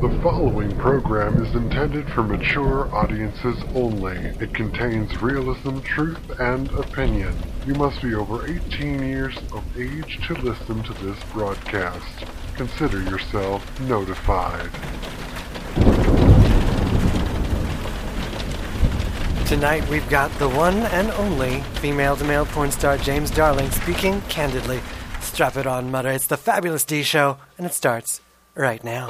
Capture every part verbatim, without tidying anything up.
The following program is intended for mature audiences only. It contains realism, truth, and opinion. You must be over eighteen years of age to listen to this broadcast. Consider yourself notified. Tonight we've got the one and only female-to-male porn star James Darling speaking candidly. Strap it on, Mother. It's the Fabulous D Show, and it starts right now.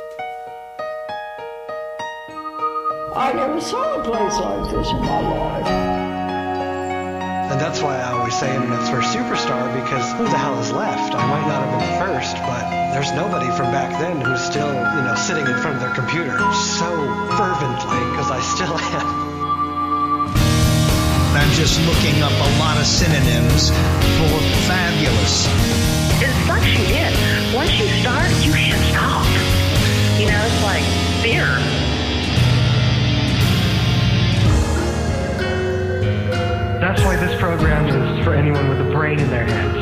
I never saw a place like this in my life. And that's why I always say Internet's first superstar, because who the hell is left? I might not have been first, but there's nobody from back then who's still, you know, sitting in front of their computer so fervently, because I still am. I'm just looking up a lot of synonyms for fabulous. It sucks you in. Once you start, you can't stop. You know, it's like fear. That's why this program is for anyone with a brain in their heads.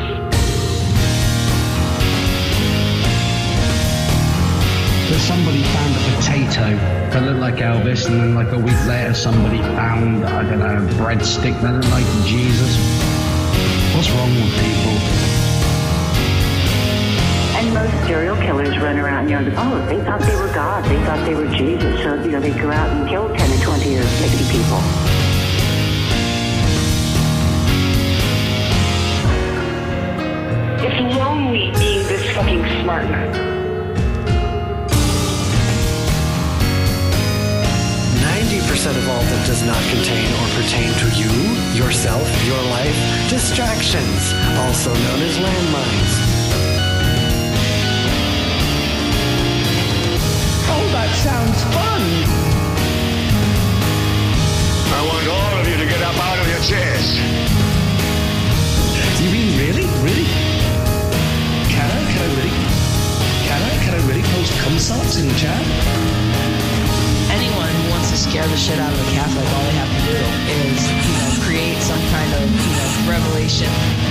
That somebody found a potato that looked like Elvis, and then like a week later somebody found, I don't know, a breadstick that looked like Jesus. What's wrong with people? And most serial killers run around, you know, oh, they thought they were God, they thought they were Jesus, so, you know, they go out and kill ten or twenty or fifty people. It's lonely being this fucking smart. ninety percent of all that does not contain or pertain to you, yourself, your life, distractions, also known as landmines. Oh, that sounds fun. I want all of you to get up out of your chairs. You mean really? Really? Can I? Can I really? Can I? Can I really post cum salts in the chat? Anyone who wants to scare the shit out of a Catholic, all they have to do is, you know, create some kind of, you know, revelation.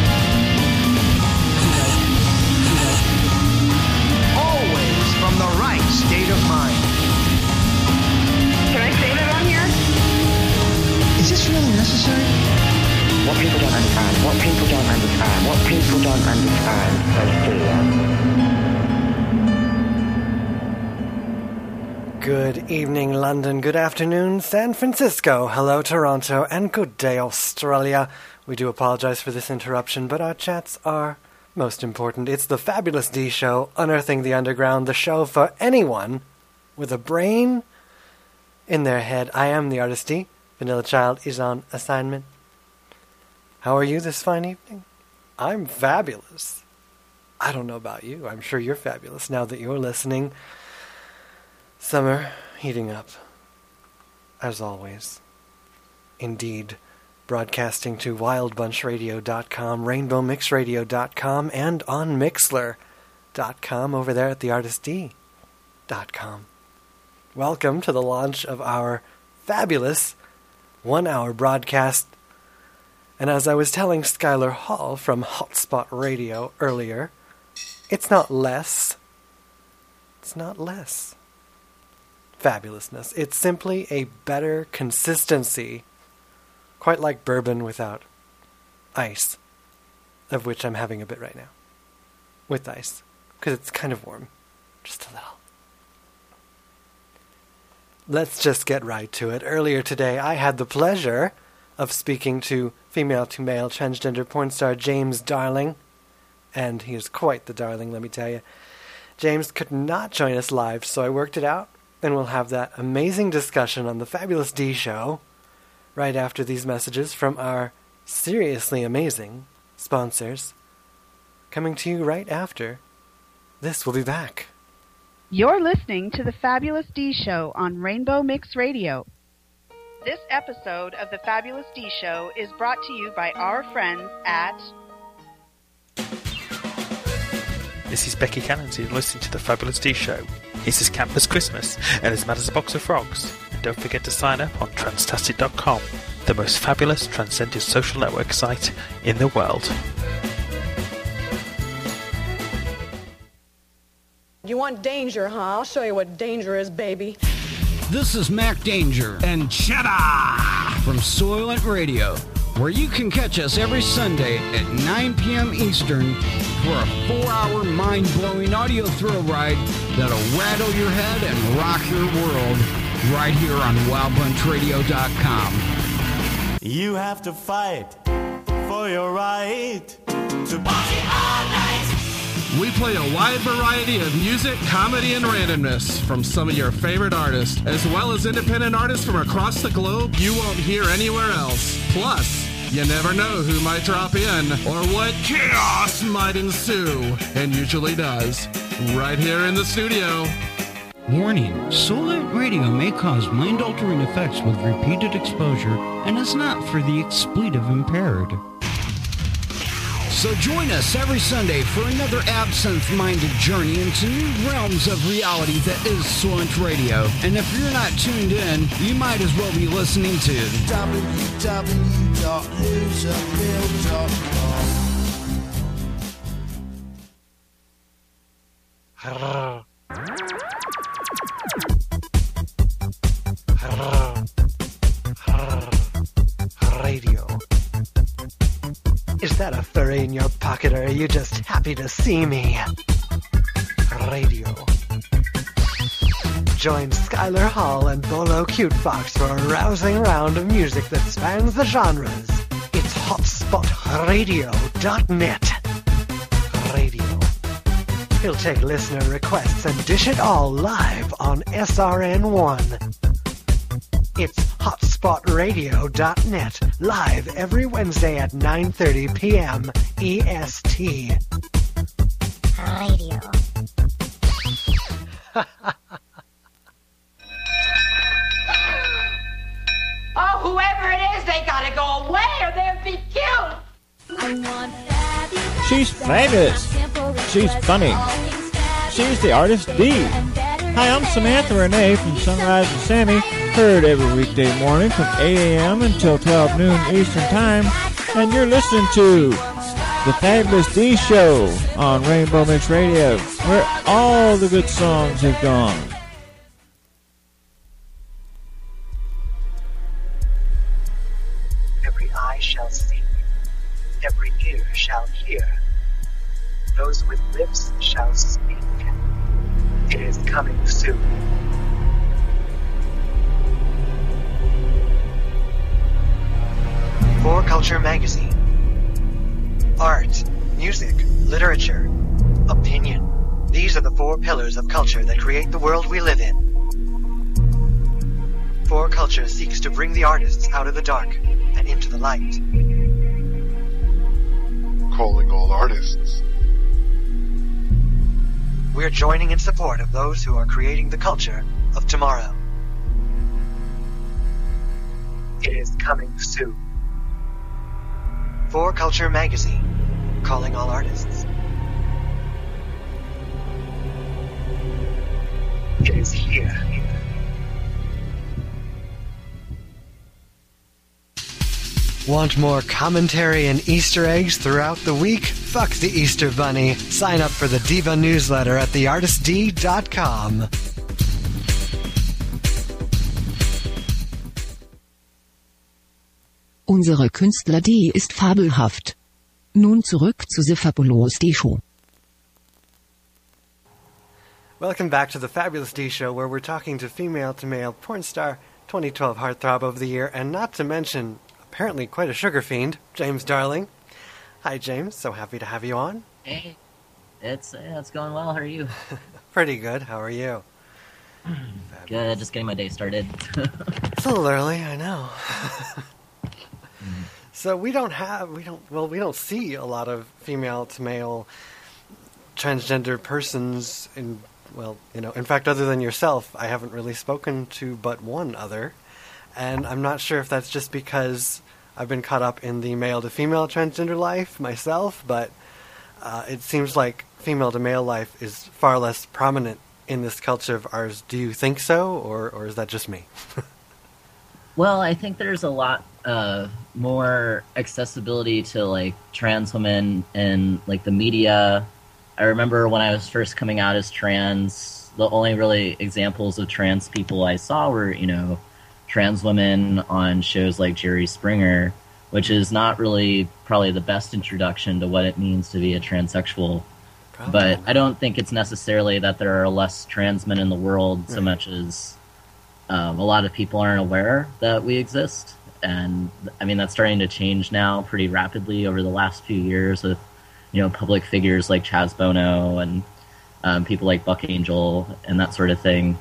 You know, you know. Always from the right state of mind. Can I say that on here? Is this really necessary? What people don't understand, what people don't understand, what people don't understand, they fear. Good evening, London. Good afternoon, San Francisco. Hello, Toronto. And good day, Australia. We do apologize for this interruption, but our chats are most important. It's the Fabulous D Show, Unearthing the Underground, the show for anyone with a brain in their head. I am the Artist D. Vanilla Child is on assignment. How are you this fine evening? I'm fabulous. I don't know about you. I'm sure you're fabulous now that you're listening. Summer heating up, as always. Indeed, broadcasting to wild bunch radio dot com, rainbow mix radio dot com, and on mixler dot com over there at the artist d dot com. Welcome to the launch of our fabulous one-hour broadcast. And as I was telling Skylar Hall from Hotspot Radio earlier, it's not less. It's not less fabulousness. It's simply a better consistency, quite like bourbon without ice, of which I'm having a bit right now, with ice, because it's kind of warm, just a little. Let's just get right to it. Earlier today, I had the pleasure of speaking to female-to-male transgender porn star James Darling, and he is quite the darling, let me tell you. James could not join us live, so I worked it out, and we'll have that amazing discussion on the Fabulous D Show right after these messages from our seriously amazing sponsors. Coming to you right after this. We'll be back. You're listening to the Fabulous D Show on Rainbow Mix Radio. This episode of the Fabulous D Show is brought to you by our friends at... This is Becky Cannon, and you're listening to the Fabulous D Show. It's as camp as Christmas, and as mad as a box of frogs. And don't forget to sign up on Transtastic dot com, the most fabulous transcendent social network site in the world. You want danger, huh? I'll show you what danger is, baby. This is Mac Danger and Cheddar from Soylent Radio, where you can catch us every Sunday at nine p.m. Eastern for a four-hour mind-blowing audio thrill ride that'll rattle your head and rock your world right here on wild bunch radio dot com. You have to fight for your right to party all night. We play a wide variety of music, comedy, and randomness from some of your favorite artists, as well as independent artists from across the globe you won't hear anywhere else. Plus, you never know who might drop in or what chaos might ensue, and usually does, right here in the studio. Warning, Soylent Radio may cause mind-altering effects with repeated exposure and is not for the expletive impaired. So join us every Sunday for another absinthe-minded journey into new realms of reality that is Soylent Radio. And if you're not tuned in, you might as well be listening to w w w dot loser bill dot com. Radio. Is that a furry in your pocket, or are you just happy to see me? Radio. Join Skylar Hall and Bolo Cute Fox for a rousing round of music that spans the genres. It's hotspot radio dot net. Radio. He'll take listener requests and dish it all live on S R N one. It's hotspot radio dot net, live every Wednesday at nine thirty p.m. E S T. Radio. Oh, whoever it is, they gotta go away or they'll be killed. I want fabulous. She's fabulous. She's funny. She's the artist D. Hi, I'm Samantha Renee from Sunrise and Sammy. Heard every weekday morning from eight a.m. until twelve noon Eastern Time. And you're listening to The Fabulous D Show on Rainbow Mix Radio, where all the good songs have gone. Every eye shall see, every ear shall hear, those with lips shall speak. It is coming soon. For Culture Magazine. Art, music, literature, opinion. These are the four pillars of culture that create the world we live in. For Culture seeks to bring the artists out of the dark and into the light. Calling all artists. We're joining in support of those who are creating the culture of tomorrow. It is coming soon. For Culture Magazine, calling all artists. It is here. Want more commentary and Easter eggs throughout the week? Fuck the Easter Bunny. Sign up for the Diva newsletter at the artist d dot com. Unsere Künstler D ist fabelhaft. Nun zurück zu The Fabulous D Show. Welcome back to the Fabulous D Show, where we're talking to female-to-male porn star, twenty twelve Heartthrob of the Year, and not to mention, apparently quite a sugar fiend, James Darling. Hi, James. So happy to have you on. Hey. It's, uh, it's going well. How are you? Pretty good. How are you? Good. Just getting my day started. It's a little early, I know. So we don't have, we don't, well, we don't see a lot of female-to-male transgender persons in, well, you know, in fact, other than yourself, I haven't really spoken to but one other. And I'm not sure if that's just because I've been caught up in the male-to-female transgender life myself, but uh, it seems like female-to-male life is far less prominent in this culture of ours. Do you think so, or, or is that just me? Well, I think there's a lot uh, more accessibility to, like, trans women in, like, the media I remember when I was first coming out as trans, the only really examples of trans people I saw were, you know, trans women on shows like Jerry Springer, which is not really probably the best introduction to what it means to be a transsexual. Probably. But I don't think it's necessarily that there are less trans men in the world so right. much as um, a lot of people aren't aware that we exist. And I mean, that's starting to change now pretty rapidly over the last few years with, you know, public figures like Chaz Bono and um, people like Buck Angel and that sort of thing.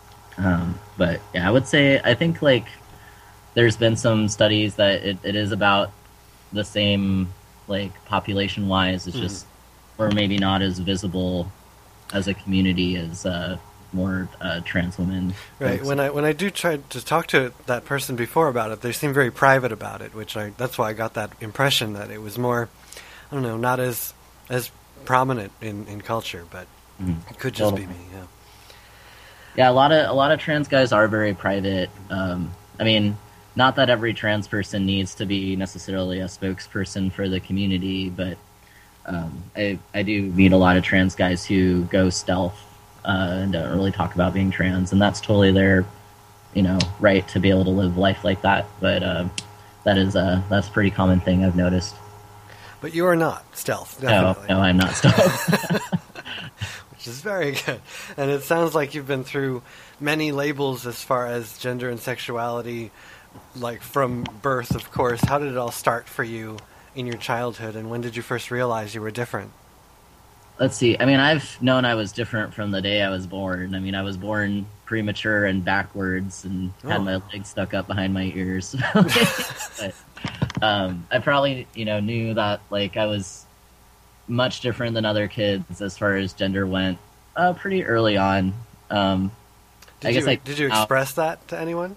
Um, but yeah, I would say, I think like there's been some studies that it, it is about the same, like population wise. It's mm. just, or maybe not as visible as a community as uh, more uh, trans women. Right. folks. When I when I do try to talk to that person before about it, they seem very private about it, which I that's why I got that impression that it was more, I don't know, not as as prominent in, in culture, but mm. it could just totally. be me. Yeah. Yeah, a lot of a lot of trans guys are very private. Um, I mean, not that every trans person needs to be necessarily a spokesperson for the community, but um, I I do meet a lot of trans guys who go stealth uh, and don't really talk about being trans, and that's totally their, you know, right to be able to live life like that. But uh, that is a that's a pretty common thing I've noticed. But you are not stealth. Definitely. No, no, I'm not stealth. Which is very good. And it sounds like you've been through many labels as far as gender and sexuality, like from birth, of course. How did it all start for you in your childhood, and when did you first realize you were different? Let's see. I mean, I've known I was different from the day I was born. I mean, I was born premature and backwards and oh. had my legs stuck up behind my ears. But um, I probably, you know, knew that, like, I was much different than other kids as far as gender went uh, pretty early on. Um, did I guess you, I, did you express uh, that to anyone?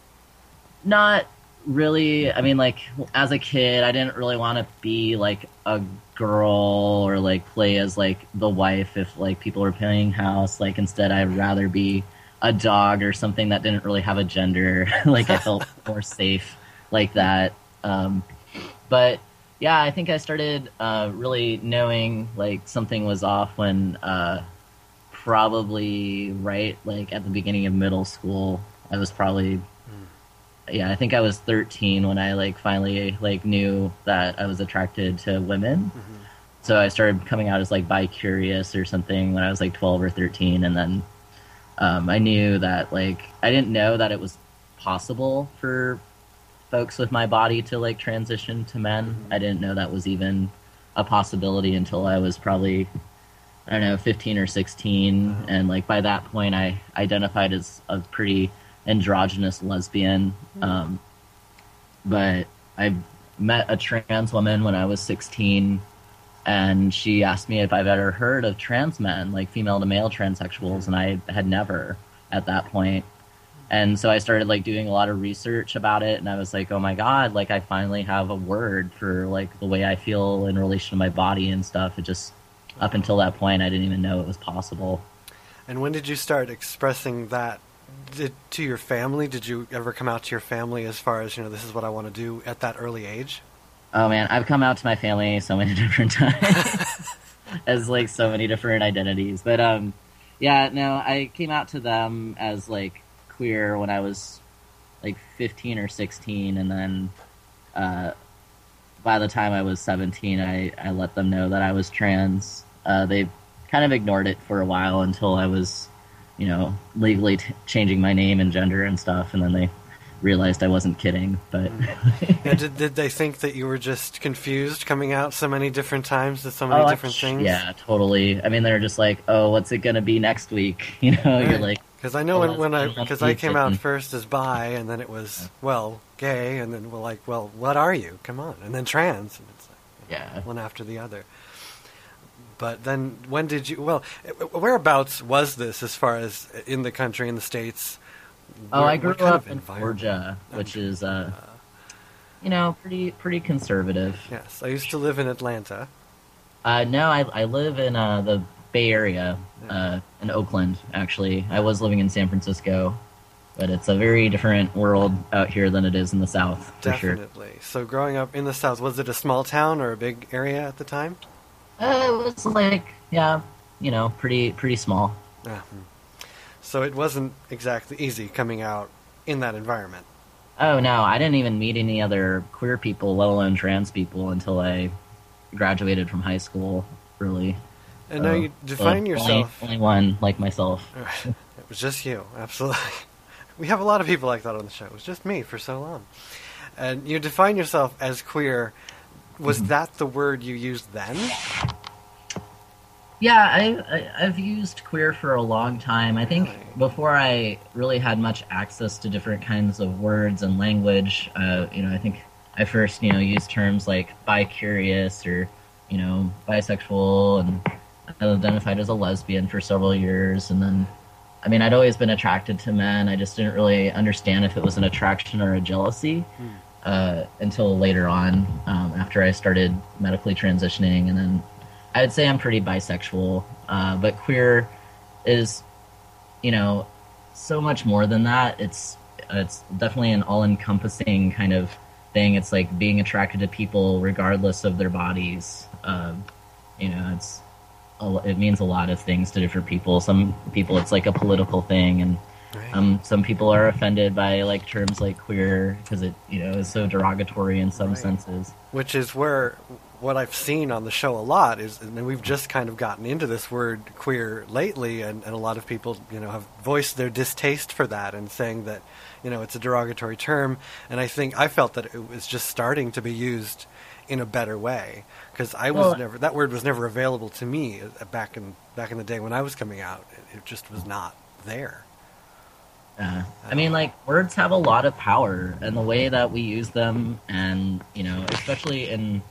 Not really. I mean, like, as a kid, I didn't really want to be, like, a girl or, like, play as, like, the wife if, like, people were playing house. Like, instead, I'd rather be a dog or something that didn't really have a gender. Like, I felt more safe like that. Um, but, yeah, I think I started uh, really knowing, like, something was off when uh, probably right, like, at the beginning of middle school. I was probably... Yeah, I think I was thirteen when I, like, finally, like, knew that I was attracted to women. Mm-hmm. So I started coming out as, like, bi-curious or something when I was, like, twelve or thirteen. And then um, I knew that, like, I didn't know that it was possible for folks with my body to, like, transition to men. Mm-hmm. I didn't know that was even a possibility until I was probably, I don't know, fifteen or sixteen. Mm-hmm. And, like, by that point, I identified as a pretty androgynous lesbian. Um, but I met a trans woman when I was sixteen, and she asked me if I've ever heard of trans men, like female to male transsexuals, and I had never at that point. And so I started, like, doing a lot of research about it, and I was like, oh my god, like, I finally have a word for, like, the way I feel in relation to my body and stuff. It just, up until that point, I didn't even know it was possible. And when did you start expressing that Did, to your family? Did you ever come out to your family as far as, you know, this is what I want to do at that early age? Oh man, I've come out to my family so many different times as, like, so many different identities. But um, yeah, no, I came out to them as, like, queer when I was, like, fifteen or sixteen, and then uh, by the time I was seventeen, I, I let them know that I was trans. Uh, they kind of ignored it for a while until I was, you know, legally t- changing my name and gender and stuff, and then they realized I wasn't kidding. But yeah, did did they think that you were just confused coming out so many different times to so many oh, different things? Yeah, totally. I mean, they're just like, oh, what's it gonna be next week? You know, right. You're like, because I know when, when I because I came out first as bi, and then it was well gay, and then we're like, well, what are you? Come on, and then trans, and it's like, yeah, one after the other. But then, when did you? Well, whereabouts was this, as far as in the country, in the States? Oh, Where, I grew up in Georgia, which is, uh, you know, pretty pretty conservative. Yes, I used to live in Atlanta. Uh, no, I I live in uh, the Bay Area, uh, in Oakland. Actually, I was living in San Francisco, but it's a very different world out here than it is in the South. For Definitely. Sure. So, growing up in the South, was it a small town or a big area at the time? Uh, it was like, yeah, you know, pretty pretty small. Yeah. So it wasn't exactly easy coming out in that environment. Oh, no, I didn't even meet any other queer people, let alone trans people, until I graduated from high school, really. And now you define so yourself... Only, only one like myself. It was just you, absolutely. We have a lot of people like that on the show. It was just me for so long. And you define yourself as queer. Was mm-hmm. that the word you used then? Yeah, I, I, I've used queer for a long time. I think before I really had much access to different kinds of words and language, uh, you know, I think I first, you know, used terms like bi-curious or, you know, bisexual, and I identified as a lesbian for several years. And then, I mean, I'd always been attracted to men. I just didn't really understand if it was an attraction or a jealousy mm. uh, until later on, um, after I started medically transitioning. And then I would say I'm pretty bisexual, uh, but queer is, you know, so much more than that. It's it's definitely an all-encompassing kind of thing. It's like being attracted to people regardless of their bodies. Um, you know, it's it means a lot of things to different people. Some people it's like a political thing, and um, some people are offended by like terms like queer because it you know is so derogatory in some right. senses. Which is where what I've seen on the show a lot is, and we've just kind of gotten into this word queer lately, and, and a lot of people, you know, have voiced their distaste for that and saying that, you know, it's a derogatory term. And I think I felt that it was just starting to be used in a better way, because I was well, never that word was never available to me back in back in the day when I was coming out. It, it just was not there. Uh, I mean, like, words have a lot of power, and the way that we use them, and, you know, especially in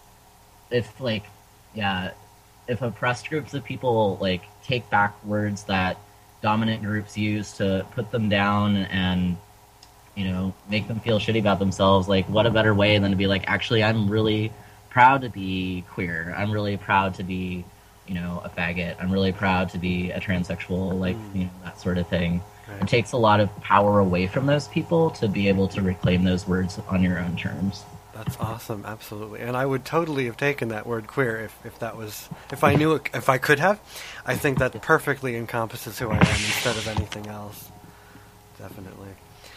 if like yeah if oppressed groups of people like take back words that dominant groups use to put them down and you know make them feel shitty about themselves, like what a better way than to be like, actually I'm really proud to be queer, I'm really proud to be you know a faggot, I'm really proud to be a transsexual, like you know that sort of thing. Right. It takes a lot of power away from those people to be able to reclaim those words on your own terms. That's awesome, absolutely. And I would totally have taken that word queer if, if that was, if I knew it, if I could have. I think that perfectly encompasses who I am instead of anything else. Definitely.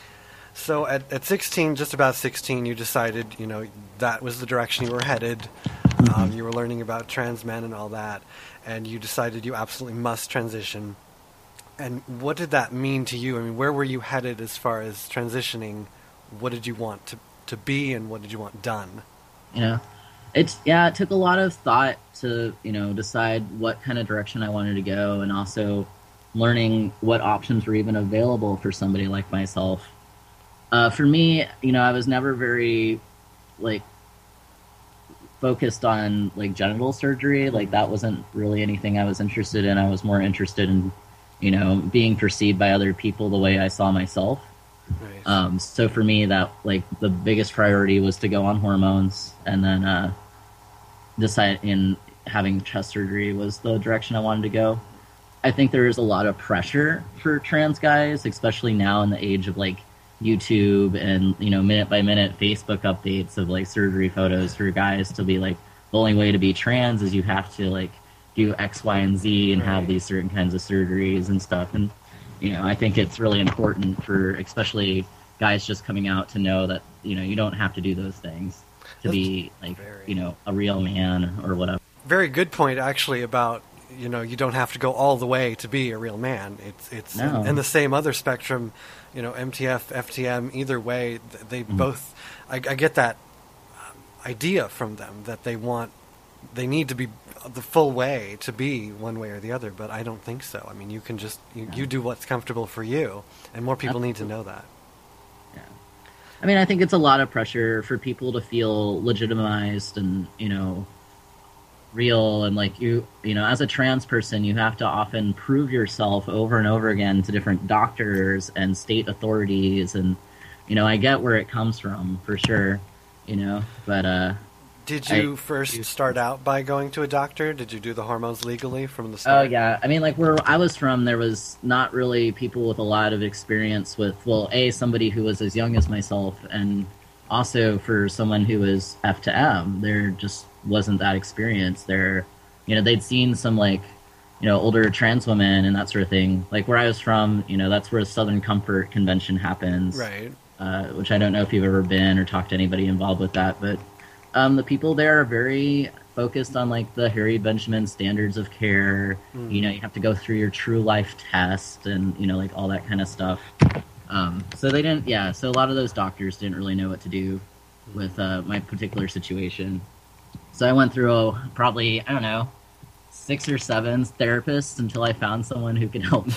So at, at sixteen, just about sixteen, you decided, you know, that was the direction you were headed. Mm-hmm. Um, you were learning about trans men and all that. And you decided you absolutely must transition. And what did that mean to you? I mean, where were you headed as far as transitioning? What did you want to to be, and what did you want done? You know, it's yeah, it took a lot of thought to, you know, decide what kind of direction I wanted to go, and also learning what options were even available for somebody like myself. Uh, for me, you know, I was never very, like, focused on, like, genital surgery. Like, that wasn't really anything I was interested in. I was more interested in, you know, being perceived by other people the way I saw myself. Nice. Um, so for me, that like the biggest priority was to go on hormones, and then uh, decide in having chest surgery was the direction I wanted to go. I think there is a lot of pressure for trans guys, especially now in the age of like YouTube and you know minute by minute Facebook updates of like surgery photos for guys to be like, the only way to be trans is you have to like do X, Y, and Z and right. have these certain kinds of surgeries and stuff. And you know, I think it's really important for especially guys just coming out to know that, you know, you don't have to do those things to That's be like, very, you know, a real man or whatever. Very good point, actually, about, you know, you don't have to go all the way to be a real man. It's, it's, no. and the same other spectrum, you know, M T F, F T M, either way, they mm-hmm. both, I, I get that idea from them that they want, they need to be the full way to be one way or the other, but I don't think so. I mean, you can just you, yeah. you do what's comfortable for you, and more people Absolutely. Need to know that. Yeah, I mean, I think it's a lot of pressure for people to feel legitimized and you know real, and like you you know as a trans person, you have to often prove yourself over and over again to different doctors and state authorities, and you know I get where it comes from for sure, you know, but uh. Did you I, first start out by going to a doctor? Did you do the hormones legally from the start? Oh, yeah. I mean, like, where I was from, there was not really people with a lot of experience with, well, A, somebody who was as young as myself, and also for someone who was F to M, there just wasn't that experience. There, you know, they'd seen some, like, you know, older trans women and that sort of thing. Like where I was from, you know, that's where the Southern Comfort Convention happens. Right. Uh, which I don't know if you've ever been or talked to anybody involved with that, but um, the people there are very focused on like the Harry Benjamin standards of care. Mm. You know, you have to go through your true life test and, you know, like all that kind of stuff. Um, so they didn't, yeah, so a lot of those doctors didn't really know what to do with uh, my particular situation. So I went through a, probably, I don't know, six or seven therapists until I found someone who could help me.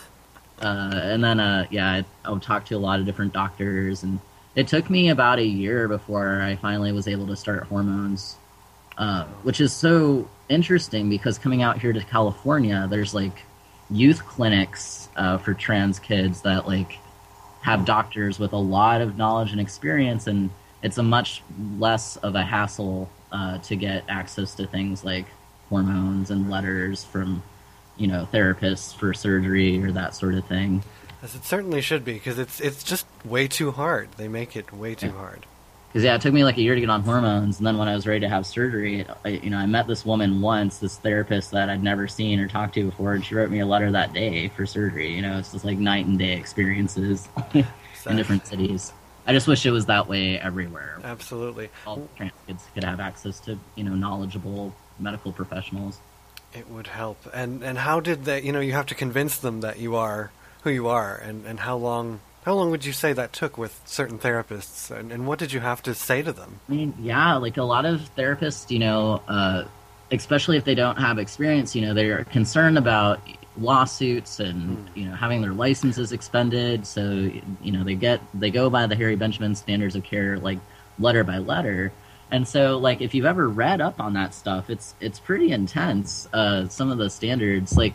uh, and then, uh, yeah, I, I would talk to a lot of different doctors, and it took me about a year before I finally was able to start hormones, uh, which is so interesting because coming out here to California, there's like youth clinics uh, for trans kids that like have doctors with a lot of knowledge and experience, and it's a much less of a hassle uh, to get access to things like hormones and letters from, you know, therapists for surgery or that sort of thing. As it certainly should be, because it's it's just way too hard. They make it way too yeah. hard. Because yeah, it took me like a year to get on hormones, and then when I was ready to have surgery, I, you know, I met this woman once, this therapist that I'd never seen or talked to before, and she wrote me a letter that day for surgery. You know, it's just like night and day experiences in different cities. I just wish it was that way everywhere. Absolutely. All trans kids could have access to, you know, knowledgeable medical professionals. It would help. And and how did they, you know, you have to convince them that you are who you are, and, and how long how long would you say that took with certain therapists, and, and what did you have to say to them? I mean, yeah, like a lot of therapists, you know, uh, especially if they don't have experience, you know, they're concerned about lawsuits and, mm. you know, having their licenses expended. So, you know, they get, they go by the Harry Benjamin standards of care, like letter by letter. And so, like, if you've ever read up on that stuff, it's, it's pretty intense. Uh, some of the standards, like,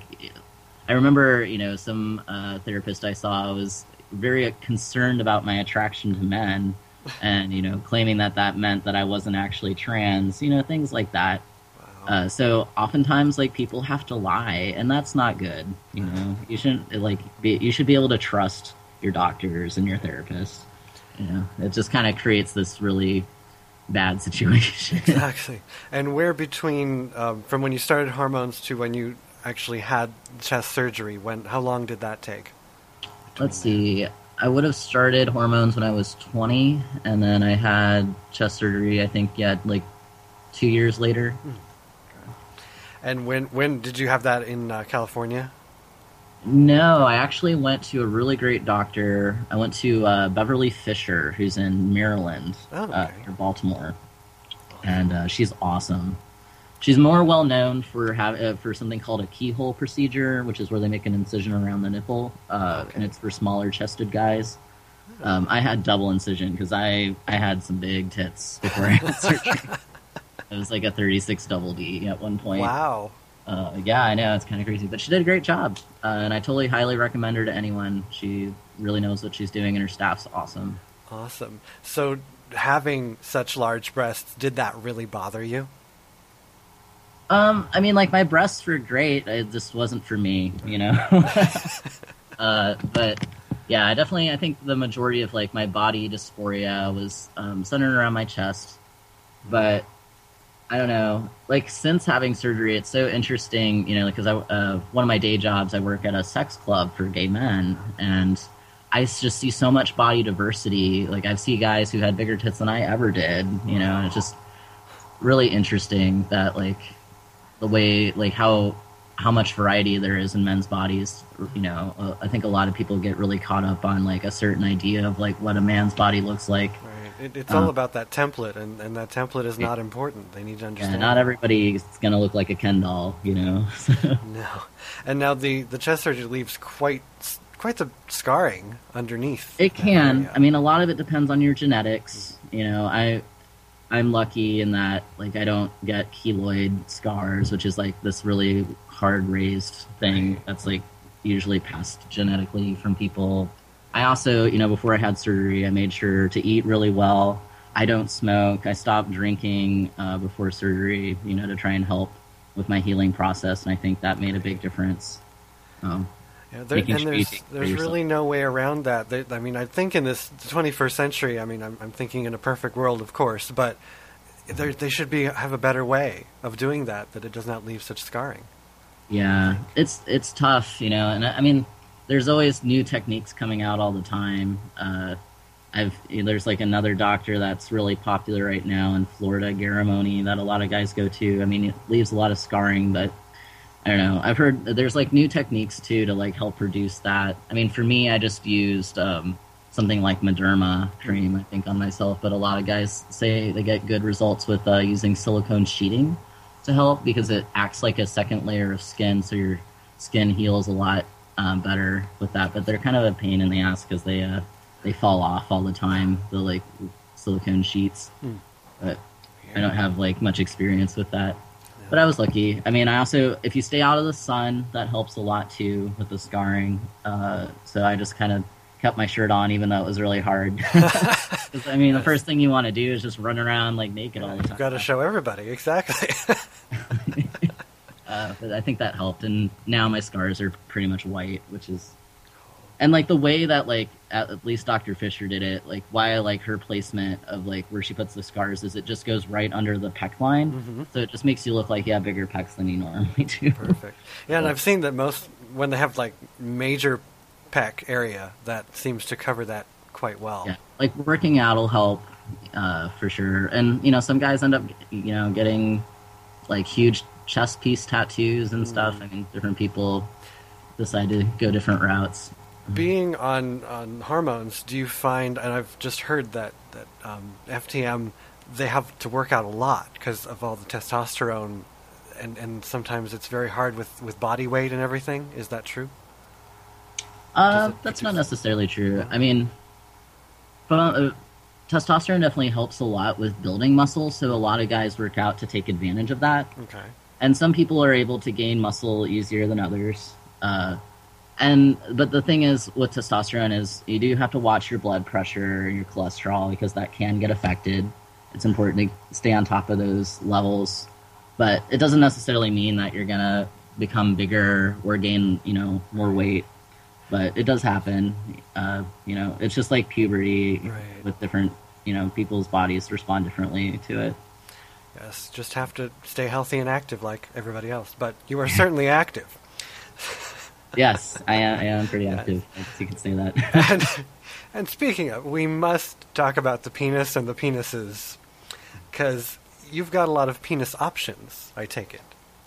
I remember, you know, some uh, therapist I saw was very concerned about my attraction to men and, you know, claiming that that meant that I wasn't actually trans, you know, things like that. Uh, so oftentimes, like, people have to lie, and that's not good. You know, you shouldn't like be, you should be able to trust your doctors and your therapists. You know, it just kind of creates this really bad situation. Exactly. And where between um, from when you started hormones to when you actually had chest surgery, when how long did that take? Let's see. I would have started hormones when I was twenty, and then I had chest surgery. I think yeah, like two years later. Hmm. And when when did you have that in uh, California? No, I actually went to a really great doctor. I went to uh, Beverly Fisher, who's in Maryland, oh, okay. uh, or Baltimore, and uh, she's awesome. She's more well known for have, uh, for something called a keyhole procedure, which is where they make an incision around the nipple, uh, okay. and it's for smaller chested guys. Um, I had double incision because I I had some big tits before I had surgery. It was like a thirty-six double D at one point. Wow. Uh, yeah, I know. It's kind of crazy. But she did a great job. Uh, and I totally highly recommend her to anyone. She really knows what she's doing, and her staff's awesome. Awesome. So having such large breasts, did that really bother you? Um, I mean, like, my breasts were great. It just wasn't for me, you know? uh, but, yeah, I definitely, I think the majority of, like, my body dysphoria was um, centered around my chest. But I don't know, like, since having surgery, it's so interesting, you know, because I, uh, one of my day jobs, I work at a sex club for gay men, and I just see so much body diversity. Like, I see guys who had bigger tits than I ever did, you know, and it's just really interesting that, like, the way, like, how how much variety there is in men's bodies, you know. Uh, I think a lot of people get really caught up on, like, a certain idea of, like, what a man's body looks like. Right. It, it's um, all about that template, and, and that template is not important. They need to understand. Yeah, not everybody is going to look like a Ken doll, you know. No. And now the, the chest surgery leaves quite quite the scarring underneath. It can. Area. I mean, a lot of it depends on your genetics. You know, I, I'm lucky in that, like, I don't get keloid scars, which is, like, this really hard raised thing that's, like, usually passed genetically from people. I also, you know, before I had surgery, I made sure to eat really well. I don't smoke. I stopped drinking uh, before surgery, you know, to try and help with my healing process, and I think that made a big difference. Um, yeah, there, and sure there's there's really no way around that. They, I mean, I think in this twenty-first century, I mean, I'm, I'm thinking in a perfect world, of course, but they should be have a better way of doing that, that it does not leave such scarring. Yeah, it's it's tough, you know, and I mean, there's always new techniques coming out all the time. Uh, I've there's like another doctor that's really popular right now in Florida, Garamoni, that a lot of guys go to. I mean, it leaves a lot of scarring, but I don't know. I've heard there's like new techniques too to like help reduce that. I mean, for me, I just used um, something like Mederma cream, I think, on myself, but a lot of guys say they get good results with uh, using silicone sheeting to help because it acts like a second layer of skin, so your skin heals a lot um, better with that. But they're kind of a pain in the ass because they uh, they fall off all the time, the like silicone sheets. Hmm. But I don't have like much experience with that. Yeah. But I was lucky. I mean, I also, if you stay out of the sun, that helps a lot too with the scarring. Uh, so I just kind of kept my shirt on, even though it was really hard. I mean, the first thing you want to do is just run around like naked all the time. You've got to show everybody, exactly. uh, but I think that helped, and now my scars are pretty much white, which is, and like the way that like at least Doctor Fisher did it, like why I like her placement of like where she puts the scars is it just goes right under the pec line, mm-hmm. so it just makes you look like you have bigger pecs than you normally do. Perfect. Yeah, and I've seen that most when they have like major pec area, that seems to cover that quite well. Yeah, like working out will help uh, for sure. And you know, some guys end up, you know, getting like huge chest piece tattoos and stuff. I mean, different people decide to go different routes. Being on, on hormones, do you find, and I've just heard that, that um, F T M, they have to work out a lot because of all the testosterone, and, and sometimes it's very hard with, with body weight and everything. Is that true? Uh, that's not necessarily true. I mean, but, uh, testosterone definitely helps a lot with building muscle, so a lot of guys work out to take advantage of that. Okay. And some people are able to gain muscle easier than others. Uh, and but the thing is with testosterone is you do have to watch your blood pressure and your cholesterol because that can get affected. It's important to stay on top of those levels, but it doesn't necessarily mean that you're gonna become bigger or gain, you know, more weight. But it does happen. Uh, you know, it's just like puberty right. with different, you know, people's bodies respond differently to it. Yes, just have to stay healthy and active like everybody else. But you are certainly active. Yes, I am, I am pretty active. I guess you could say that. and, and speaking of, we must talk about the penis and the penises. Because you've got a lot of penis options, I take it.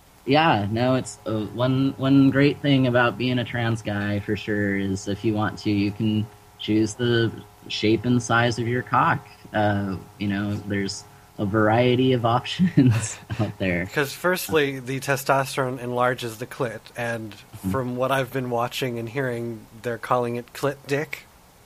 Yeah, no, it's uh, one one great thing about being a trans guy for sure is if you want to, you can choose the shape and size of your cock. Uh, you know, there's a variety of options out there. Because firstly, the testosterone enlarges the clit, and mm-hmm. from what I've been watching and hearing, they're calling it clit dick.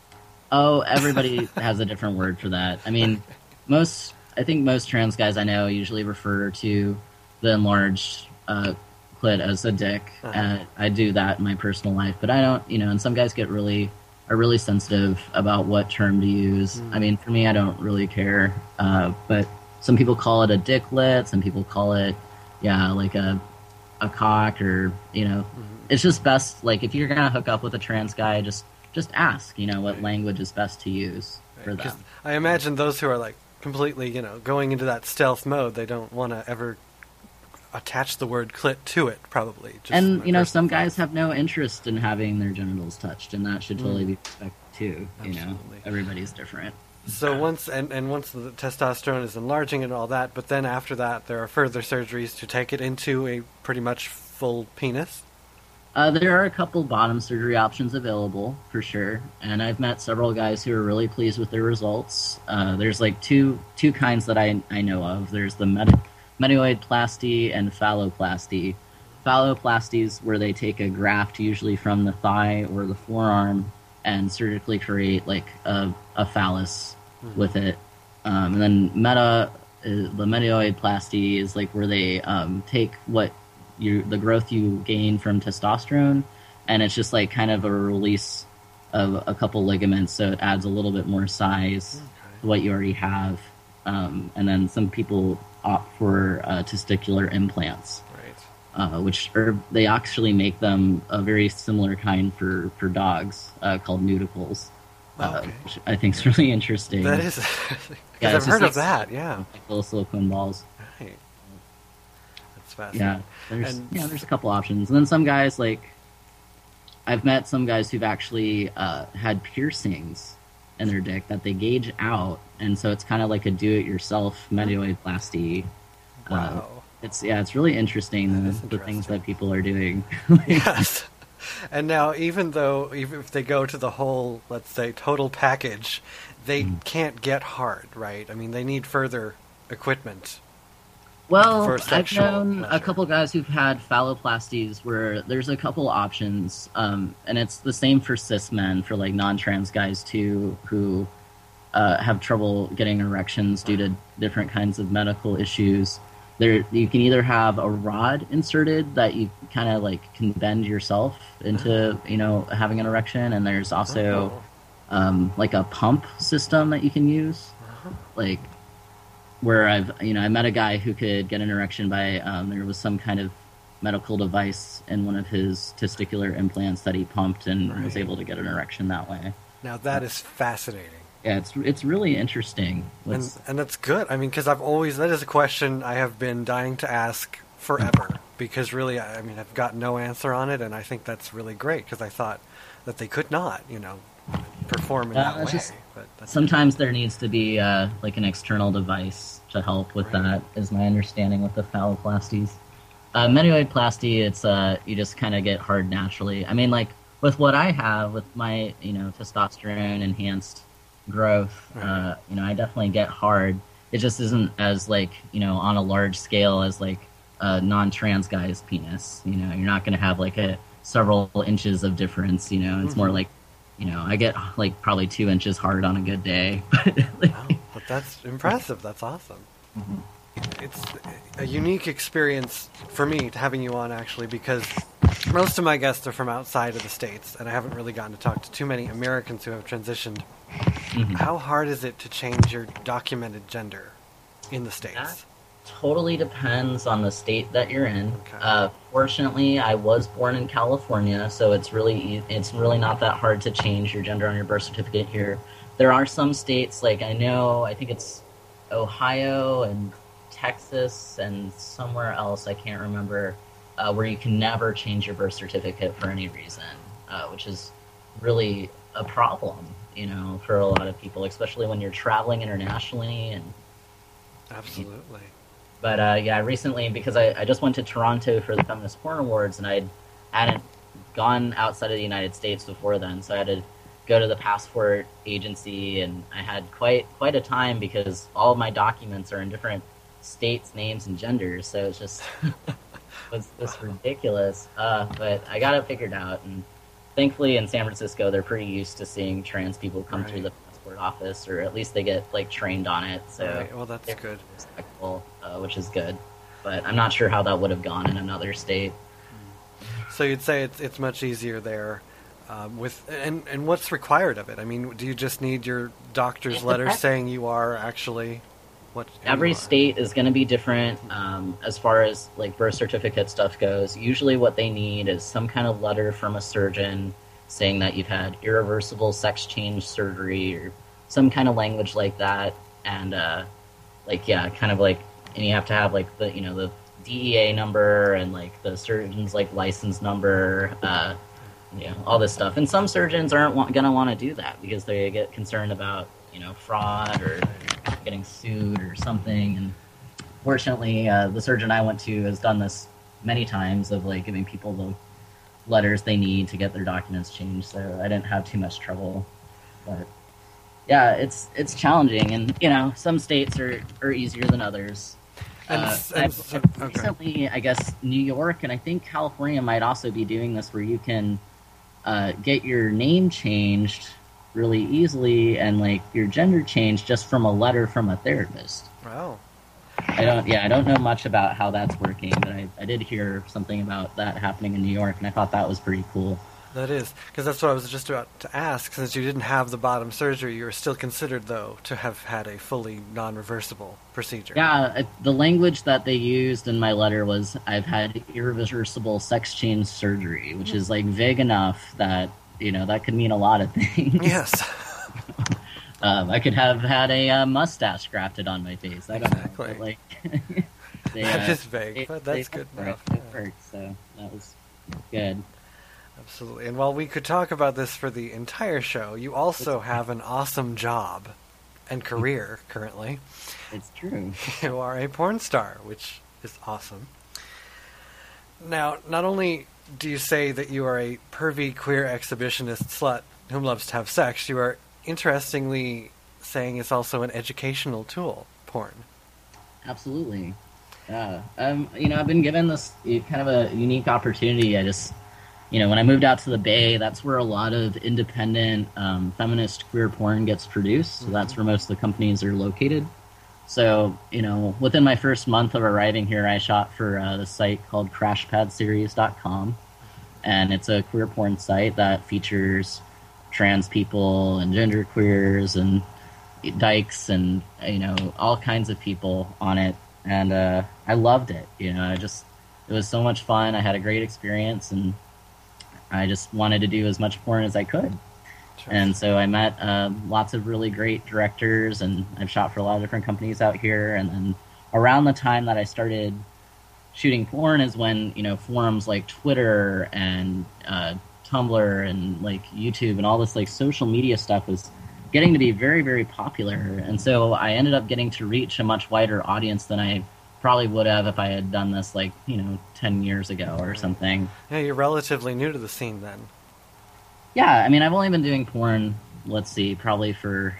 Oh, everybody has a different word for that. I mean, most, I think most trans guys I know usually refer to the enlarged uh, clit as a dick. Uh-huh. Uh, I do that in my personal life, but I don't, you know, and some guys get really, are really sensitive about what term to use. Mm. I mean, for me, I don't really care, uh, but some people call it a dicklet, some people call it, yeah, like a a cock, or, you know, mm-hmm. it's just best, like, if you're going to hook up with a trans guy, just just ask, you know, what right. language is best to use right. for them. I imagine those who are, like, completely, you know, going into that stealth mode, they don't want to ever attach the word clit to it, probably. Just and, you know, some guys have no interest in having their genitals touched, and that should totally mm. be respected, too, Absolutely. You know? Everybody's different. So once and, and once the testosterone is enlarging and all that, but then after that there are further surgeries to take it into a pretty much full penis? Uh, there are a couple bottom surgery options available, for sure. And I've met several guys who are really pleased with their results. Uh, there's like two two kinds that I, I know of. There's the med- medioidplasty and phalloplasty. Phalloplasty is where they take a graft, usually from the thigh or the forearm, and surgically create like a, a phallus mm-hmm. with it. Um, and then meta, the medioidplasty is like where they um, take what you the growth you gain from testosterone, and it's just like kind of a release of a couple ligaments, so it adds a little bit more size okay. to what you already have. Um, and then some people opt for uh, testicular implants. Uh, which are, they actually make them a very similar kind for, for dogs uh, called nudicles, uh, okay. which I think is really interesting. That is, because yeah, I've heard like, of that, yeah. Like little silicone balls. Right. That's fascinating. Yeah, there's And- yeah, there's a couple options, and then some guys like I've met some guys who've actually uh, had piercings in their dick that they gauge out, and so it's kind of like a do-it-yourself medioidplasty. Wow. Uh, it's yeah, it's really interesting the, the things that people are doing. Yes. And now, even though, even if they go to the whole, let's say, total package, they Mm. can't get hard, right? I mean, they need further equipment. Well, for I've sexual known pleasure. a couple guys who've had phalloplasties where there's a couple options, um, and it's the same for cis men, for like non-trans guys too, who uh, have trouble getting erections due to different kinds of medical issues. There, you can either have a rod inserted that you kind of like can bend yourself into, you know, having an erection, and there's also um, like a pump system that you can use, like. Where I've, you know, I met a guy who could get an erection by, um, there was some kind of medical device in one of his testicular implants that he pumped and Right. was able to get an erection that way. Now, that is fascinating. Yeah, it's it's really interesting. And, What's- and that's good. I mean, because I've always, that is a question I have been dying to ask forever. Because really, I I mean, I've got no answer on it, and I think that's really great, because I thought that they could not, you know, perform in Uh, that way. it's just- But that's Sometimes there needs to be uh, like an external device to help with that, is my understanding with the phalloplasties. Uh, medioidplasty, it's uh, you just kind of get hard naturally. I mean, like with what I have with my, you know, testosterone enhanced growth, uh, you know, I definitely get hard. It just isn't as like, you know, on a large scale as like a non-trans guy's penis. You know, you're not going to have like a several inches of difference. You know, it's more Mhm. like, you know, I get like probably two inches hard on a good day. But that's impressive. That's awesome. Mm-hmm. It's a unique experience for me having you on, actually, because most of my guests are from outside of the States, and I haven't really gotten to talk to too many Americans who have transitioned. Mhm. How hard is it to change your documented gender in the States? Totally depends on the state that you're in. Uh, fortunately, I was born in California, so it's really e- it's really not that hard to change your gender on your birth certificate here. There are some states, like I know, I think it's Ohio and Texas and somewhere else, I can't remember, uh, where you can never change your birth certificate for any reason, uh, which is really a problem, you know, for a lot of people, especially when you're traveling internationally and Absolutely. But uh, yeah, recently, because I, I just went to Toronto for the Feminist Porn Awards, and I hadn't gone outside of the United States before then, so I had to go to the passport agency, and I had quite quite a time because all of my documents are in different states, names, and genders, so it's just it was just ridiculous. Uh, but I got it figured out, and thankfully in San Francisco, they're pretty used to seeing trans people come Right. through the passport office, or at least they get like trained on it. So Right. Well, that's they're good. respectful, uh, which is good. But I'm not sure how that would have gone in another state. So you'd say it's it's much easier there. Um, with and and what's required of it? I mean, do you just need your doctor's It letter depends. saying you are actually what? who Every you are? state is going to be different um, as far as like birth certificate stuff goes. Usually, what they need is some kind of letter from a surgeon saying that you've had irreversible sex change surgery or some kind of language like that, and uh, like yeah, kind of like, and you have to have like the you know the D E A number and like the surgeon's like license number. Uh, you know, all this stuff. And some surgeons aren't wa- going to want to do that because they get concerned about, you know, fraud or getting sued or something. And fortunately, uh, the surgeon I went to has done this many times of, like, giving people the letters they need to get their documents changed. So I didn't have too much trouble. But, yeah, it's it's challenging. And, you know, some states are, are easier than others. And Uh, s- and I've- s- I've okay. recently, I guess New York and I think California might also be doing this, where you can uh, get your name changed really easily and like your gender changed just from a letter from a therapist. Wow. I don't, yeah, I don't know much about how that's working, but I, I did hear something about that happening in New York, and I thought that was pretty cool. That is, because that's what I was just about to ask. Since you didn't have the bottom surgery, you were still considered, though, to have had a fully non-reversible procedure. Yeah, I- the language that they used in my letter was, I've had irreversible sex change surgery, which is like vague enough that, you know, that could mean a lot of things. Yes. um, I could have had a uh, mustache grafted on my face. I don't Exactly. know. But, like, They, that uh, is vague, they, but that's they good worked enough. for it. It worked, so that was good. Absolutely. And while we could talk about this for the entire show, you also have an awesome job and career currently. It's true. You are a porn star, which is awesome. Now, not only do you say that you are a pervy queer exhibitionist slut whom loves to have sex, you are interestingly saying it's also an educational tool, porn. Absolutely. Yeah. Um, you know, I've been given this kind of a unique opportunity. I just, you know, when I moved out to the Bay, that's where a lot of independent um, feminist queer porn gets produced. So that's where most of the companies are located. So, you know, within my first month of arriving here, I shot for uh, the site called crash pad series dot com. And it's a queer porn site that features trans people and genderqueers and dykes and, you know, all kinds of people on it. And uh, I loved it. You know, I just, it was so much fun. I had a great experience, and I just wanted to do as much porn as I could. Sure. And so I met uh, lots of really great directors, and I've shot for a lot of different companies out here. And then around the time that I started shooting porn is when, you know, forums like Twitter and uh, Tumblr and like YouTube and all this like social media stuff was getting to be very, very popular. And so I ended up getting to reach a much wider audience than I probably would have if I had done this like, you know, ten years ago or something. Yeah, you're relatively new to the scene then. Yeah, I mean, I've only been doing porn, let's see, probably for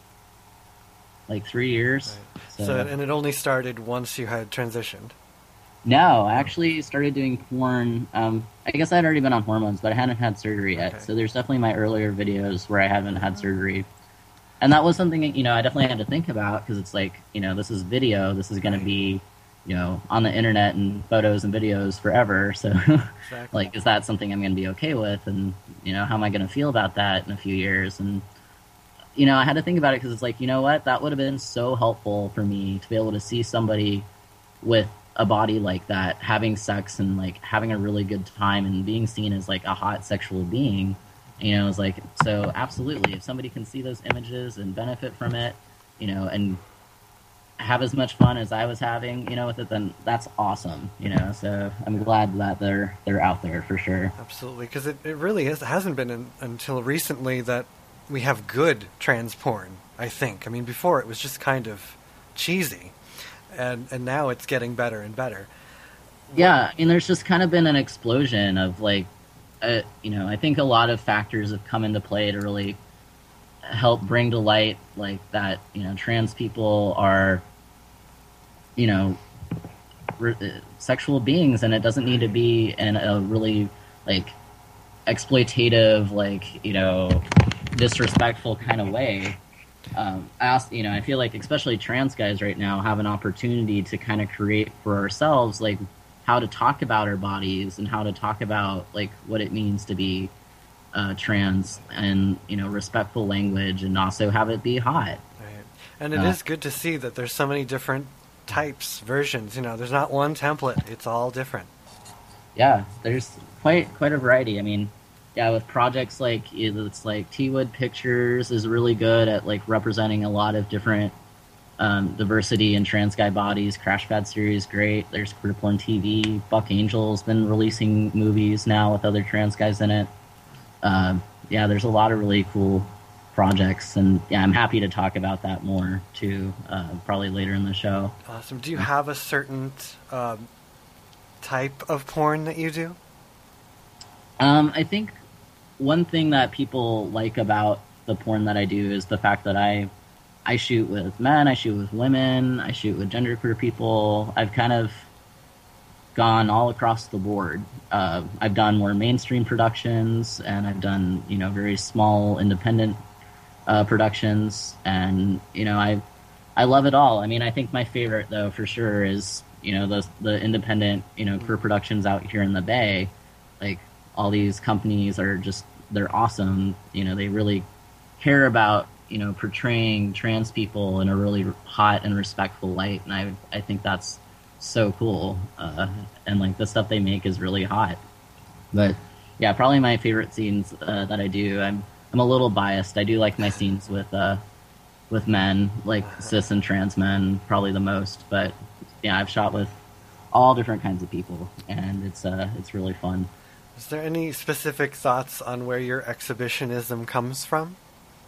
like three years. Right. So. so, and it only started once you had transitioned. No, I actually started doing porn. Um, I guess I had already been on hormones, but I hadn't had surgery yet. Okay. So there's definitely my earlier videos where I haven't had surgery. And that was something, you know, I definitely had to think about, because it's like, you know, this is video. This is going to be, you know, on the internet and photos and videos forever. So, exactly. Like, is that something I'm going to be okay with? And, you know, how am I going to feel about that in a few years? And, you know, I had to think about it, because it's like, you know what? That would have been so helpful for me to be able to see somebody with a body like that having sex and like having a really good time and being seen as like a hot sexual being. You know, it's like, so absolutely, if somebody can see those images and benefit from it, you know, and have as much fun as I was having, you know, with it, then that's awesome, you know. So I'm glad that they're they're out there for sure. Absolutely, because it, it really is, hasn't been in, until recently that we have good trans porn, I think. I mean, before it was just kind of cheesy, and and now it's getting better and better. Yeah, I mean, there's just kind of been an explosion of like, uh, you know, I think a lot of factors have come into play to really help bring to light like that, you know, trans people are, you know, re- sexual beings, and it doesn't need to be in a really like exploitative, like, you know, disrespectful kind of way. Um, I also, you know, I feel like especially trans guys right now have an opportunity to kind of create for ourselves like how to talk about our bodies and how to talk about like what it means to be Uh, trans, and, you know, respectful language, and also have it be hot. Right. And it uh, is good to see that there's so many different types, versions. You know, there's not one template; it's all different. Yeah, there's quite quite a variety. I mean, yeah, with projects like it's like T-Wood Pictures is really good at like representing a lot of different um, diversity in trans guy bodies. Crash Pad series, great. There's Queer Porn T V. Buck Angel's been releasing movies now with other trans guys in it. Uh, yeah, there's a lot of really cool projects, and yeah, I'm happy to talk about that more too, uh, probably later in the show. Awesome. Do you have a certain um, type of porn that you do? Um, I think one thing that people like about the porn that I do is the fact that I I shoot with men, I shoot with women, I shoot with genderqueer people. I've kind of gone all across the board. Uh, I've done more mainstream productions, and I've done, you know, very small independent uh, productions, and, you know, I I love it all. I mean, I think my favorite, though, for sure is, you know, the the independent, you know, queer productions out here in the Bay. Like, all these companies are just, they're awesome. You know, they really care about, you know, portraying trans people in a really hot and respectful light, and I I think that's so cool, uh, and like the stuff they make is really hot. But yeah, probably my favorite scenes uh, that I do. I'm I'm a little biased. I do like my scenes with uh, with men, like cis and trans men, probably the most. But yeah, I've shot with all different kinds of people, and it's uh, it's really fun. Is there any specific thoughts on where your exhibitionism comes from?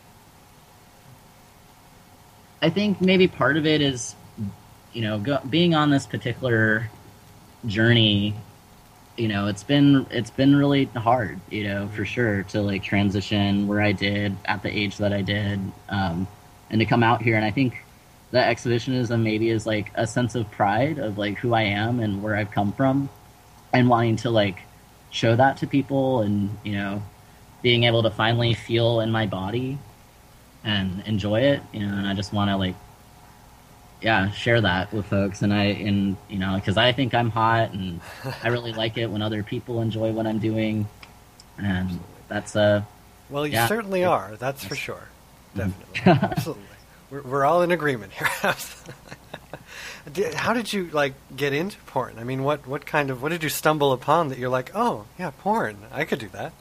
I think maybe part of it is, you know, go, being on this particular journey. You know, it's been it's been really hard, you know, for sure, to like transition where I did at the age that I did, um, and to come out here. And I think that exhibitionism maybe is like a sense of pride of like who I am and where I've come from, and wanting to like show that to people, and you know, being able to finally feel in my body and enjoy it, you know. And I just want to like, yeah, share that with folks. And I, and you know, because I think I'm hot, and I really like it when other people enjoy what I'm doing, and that's a uh, well, you yeah. certainly are. That's for sure, definitely, absolutely. We're we're all in agreement here. How did you like get into porn? I mean, what what kind of what did you stumble upon that you're like, oh yeah, porn, I could do that?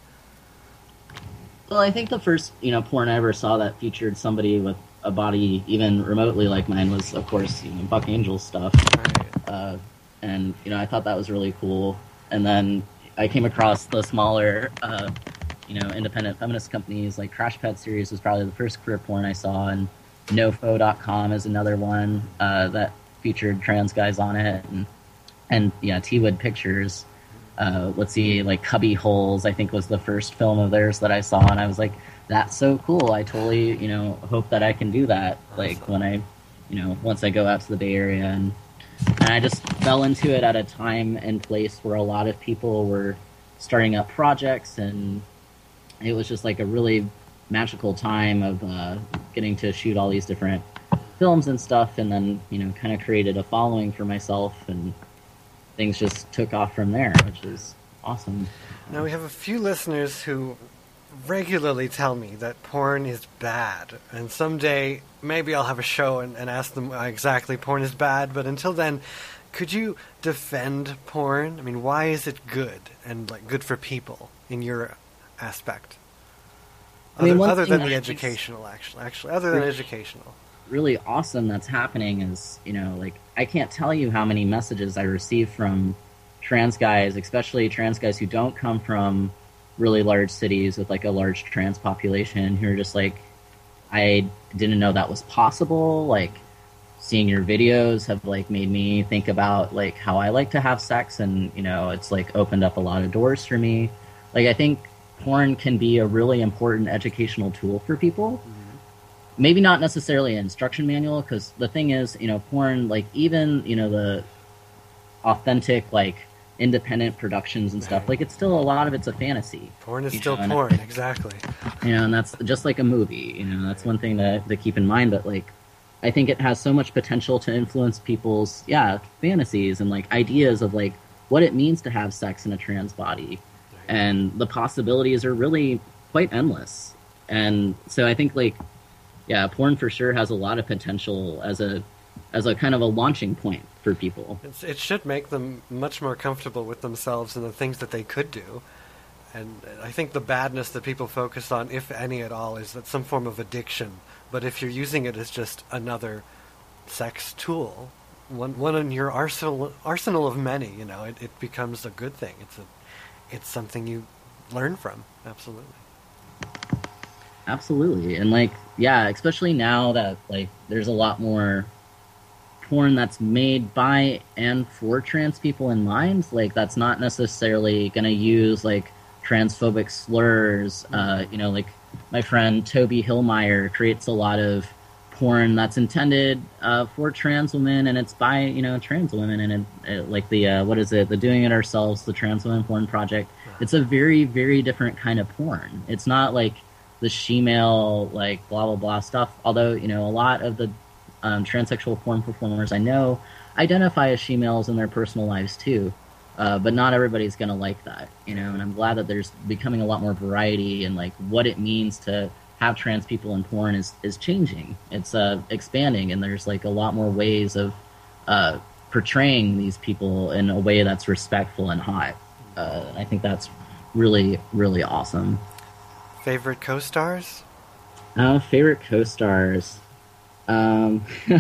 Well, I think the first, you know, porn I ever saw that featured somebody with a body even remotely like mine was, of course, you know, Buck Angel stuff. Right. Uh, and, you know, I thought that was really cool. And then I came across the smaller, uh, you know, independent feminist companies, like Crash Pad Series was probably the first queer porn I saw, and Nofo dot com is another one uh, that featured trans guys on it. And, and yeah, T-Wood Pictures. Uh, let's see, like Cubby Holes, I think was the first film of theirs that I saw, and I was like, that's so cool. I totally, you know, hope that I can do that, like when I, you know, once I go out to the Bay Area. And, and I just fell into it at a time and place where a lot of people were starting up projects, and it was just like a really magical time of uh, getting to shoot all these different films and stuff, and then, you know, kind of created a following for myself, and things just took off from there, which is awesome. Now, we have a few listeners who regularly tell me that porn is bad, and someday maybe I'll have a show and, and ask them why exactly porn is bad, but until then, could you defend porn? I mean, why is it good, and like good for people in your aspect? Other, I mean, other than the educational, actually. Actually, other than educational. Really awesome that's happening is, you know, like, I can't tell you how many messages I receive from trans guys, especially trans guys who don't come from really large cities with like a large trans population, who are just like, I didn't know that was possible. Like, seeing your videos have like made me think about like how I like to have sex, and you know, it's like opened up a lot of doors for me. Like, I think porn can be a really important educational tool for people. Mm-hmm. Maybe not necessarily an instruction manual, because the thing is, you know, porn, like even, you know, the authentic, like, independent productions and stuff, like, it's still, a lot of it's a fantasy. Porn is still know, porn, exactly. You know, and that's just like a movie, you know, that's one thing to, to keep in mind, but, like, I think it has so much potential to influence people's, yeah, fantasies and, like, ideas of, like, what it means to have sex in a trans body. And the possibilities are really quite endless. And so I think, like, yeah, porn for sure has a lot of potential as a as a kind of a launching point for people. It's, it should make them much more comfortable with themselves and the things that they could do. And I think the badness that people focus on, if any at all, is that some form of addiction. But if you're using it as just another sex tool, one one in your arsenal arsenal of many, you know, it, it becomes a good thing. It's a it's something you learn from. Absolutely. Absolutely. And like, yeah, especially now that like there's a lot more porn that's made by and for trans people in mind, like that's not necessarily going to use like transphobic slurs. Uh, you know, like my friend Toby Hillmeyer creates a lot of porn that's intended uh, for trans women, and it's by, you know, trans women, and it, it, like the, uh, what is it, the Doing It Ourselves, the Trans Women Porn Project. It's a very, very different kind of porn. It's not like the she-male, like, blah, blah, blah stuff. Although, you know, a lot of the um, transsexual porn performers I know identify as she-males in their personal lives, too. Uh, but not everybody's going to like that, you know, and I'm glad that there's becoming a lot more variety, and, like, what it means to have trans people in porn is, is changing. It's uh, expanding, and there's, like, a lot more ways of uh, portraying these people in a way that's respectful and hot. Uh, I think that's really, really awesome. Favorite co-stars? Uh, favorite co-stars. Um,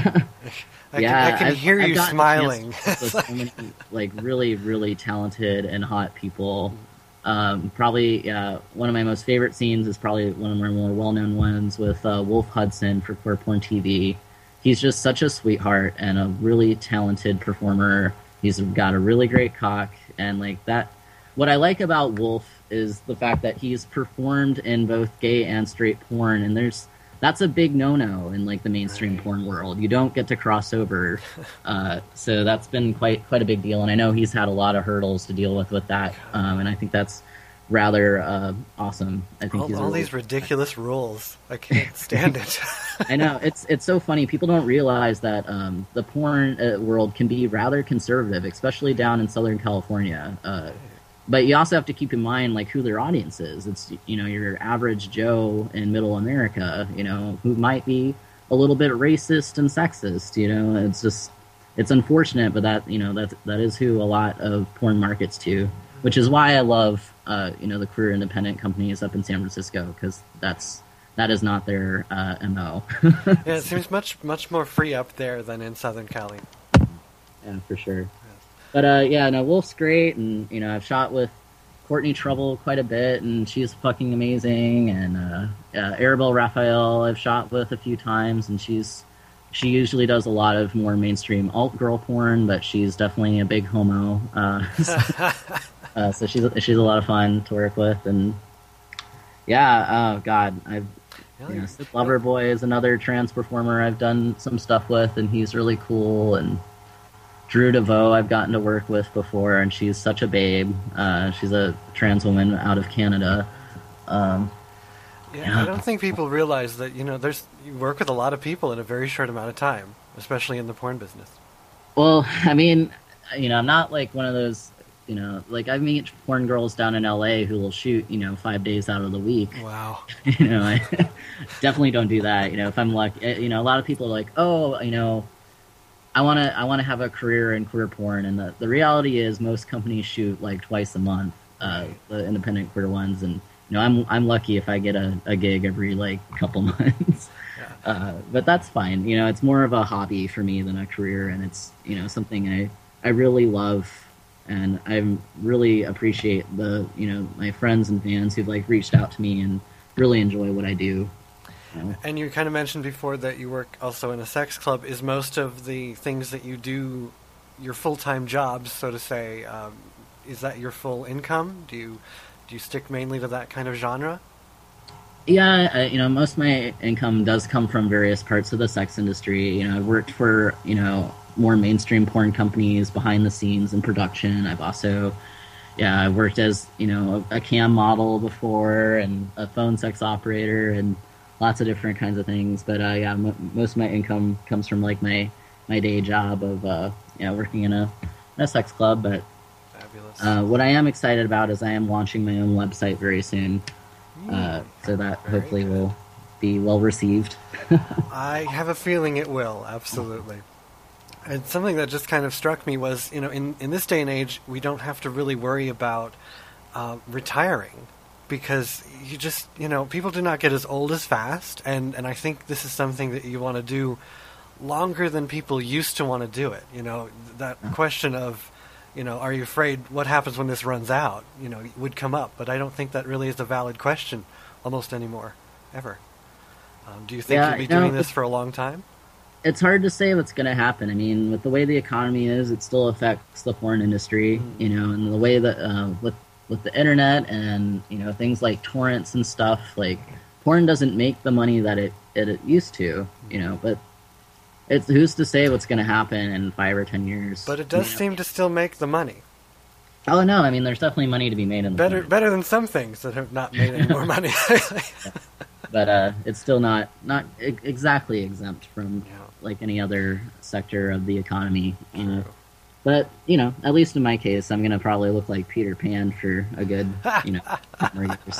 I yeah, can, I can I've- hear I've you gotten a smiling. chance to work with so many, like really, really talented and hot people. Um, probably, yeah, one of my most favorite scenes is probably one of my more well-known ones with uh, Wolf Hudson for Queer Porn T V. He's just such a sweetheart and a really talented performer. He's got a really great cock, and like that. What I like about Wolf is the fact that he's performed in both gay and straight porn, and there's that's a big no-no in like the mainstream porn world. You don't get to cross over, uh, so that's been quite quite a big deal. And I know he's had a lot of hurdles to deal with with that, um, and I think that's rather uh, awesome. I think all, he's all really, these ridiculous rules. I can't stand it. I know it's it's so funny. People don't realize that um, the porn uh, world can be rather conservative, especially down in Southern California. Uh, But you also have to keep in mind, like, who their audience is. It's, you know, your average Joe in Middle America, you know, who might be a little bit racist and sexist. You know, it's just, it's unfortunate, but that, you know, that that is who a lot of porn markets to. Which is why I love, uh, you know, the queer independent companies up in San Francisco, because that's that is not their uh, M O. Yeah, it seems much much more free up there than in Southern Cali. Yeah, for sure. But uh, yeah, no, Wolf's great, and you know, I've shot with Courtney Trouble quite a bit, and she's fucking amazing. And uh, uh, Arabelle Raphael, I've shot with a few times, and she's she usually does a lot of more mainstream alt girl porn, but she's definitely a big homo. Uh, so, uh, so she's she's a lot of fun to work with, and yeah, oh god, I've. You know, Sid Loverboy is another trans performer I've done some stuff with, and he's really cool. And Drew DeVoe I've gotten to work with before, and she's such a babe. Uh, she's a trans woman out of Canada. Um, Yeah, yeah. I don't think people realize that, you know, there's you work with a lot of people in a very short amount of time, especially in the porn business. Well, I mean, you know, I'm not like one of those, you know, like I meet porn girls down in L A who will shoot, you know, five days out of the week. Wow. You know, I definitely don't do that. You know, if I'm lucky, you know, a lot of people are like, oh, you know, I want to I want to have a career in queer porn, and the, the reality is most companies shoot like twice a month, uh, the independent queer ones, and you know I'm I'm lucky if I get a, a gig every like couple months, yeah. uh, but that's fine. You know, it's more of a hobby for me than a career, and it's you know something I I really love, and I really appreciate the you know my friends and fans who've like reached out to me and really enjoy what I do. And you kind of mentioned before that you work also in a sex club. Is most of the things that you do your full-time jobs, so to say, um, is that your full income? Do you do you stick mainly to that kind of genre? Yeah, uh, you know, most of my income does come from various parts of the sex industry. You know, I've worked for, you know, more mainstream porn companies behind the scenes in production. I've also, yeah, I worked as, you know, a, a cam model before and a phone sex operator and lots of different kinds of things, but uh, yeah, m- most of my income comes from like my, my day job of uh, you know working in a, in a sex club. But Fabulous. Uh, what I am excited about is I am launching my own website very soon, uh, so that Very hopefully good. will be well received. I have a feeling it will, absolutely. And something that just kind of struck me was, you know, in, in this day and age, we don't have to really worry about uh, retiring. Because you just, you know, people do not get as old as fast, and, and I think this is something that you want to do longer than people used to want to do it. You know, that question of, you know, are you afraid what happens when this runs out, you know, would come up. But I don't think that really is a valid question almost anymore, ever. Um, do you think Yeah, you'll be no, doing this it's- for a long time? It's hard to say what's going to happen. I mean, with the way the economy is, it still affects the porn industry, Mm. you know, and the way that uh, with with the internet and you know things like torrents and stuff, like porn doesn't make the money that it it, it used to, you know. But it's who's to say what's going to happen in five or ten years? But it does you know? seem to still make the money. Oh no, I mean, there's definitely money to be made in the Better porn. better than some things that have not made any more money. But uh, it's still not not e- exactly exempt from like any other sector of the economy. You know? But you know, at least in my case, I'm gonna probably look like Peter Pan for a good you know ten more years.